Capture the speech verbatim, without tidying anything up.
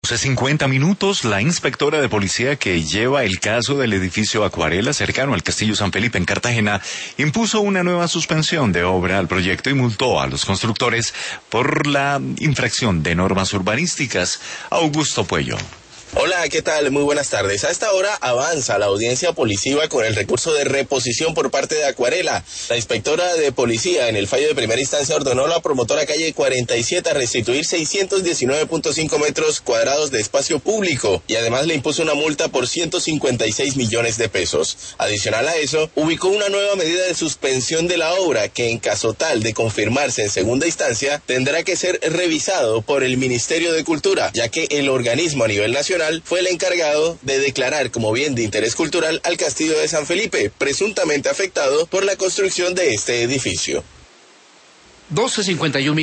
Hace cincuenta minutos, la inspectora de policía que lleva el caso del edificio Acuarela cercano al Castillo San Felipe en Cartagena impuso una nueva suspensión de obra al proyecto y multó a los constructores por la infracción de normas urbanísticas. Augusto Puello. Hola, ¿qué tal? Muy buenas tardes. A esta hora avanza la audiencia policiva con el recurso de reposición por parte de Acuarela. La inspectora de policía en el fallo de primera instancia ordenó a la promotora calle cuarenta y siete a restituir seiscientos diecinueve punto cinco metros cuadrados de espacio público y además le impuso una multa por ciento cincuenta y seis millones de pesos. Adicional a eso, ubicó una nueva medida de suspensión de la obra que en caso tal de confirmarse en segunda instancia tendrá que ser revisado por el Ministerio de Cultura, ya que el organismo a nivel nacional fue el encargado de declarar como bien de interés cultural al Castillo de San Felipe, presuntamente afectado por la construcción de este edificio. doce cincuenta y uno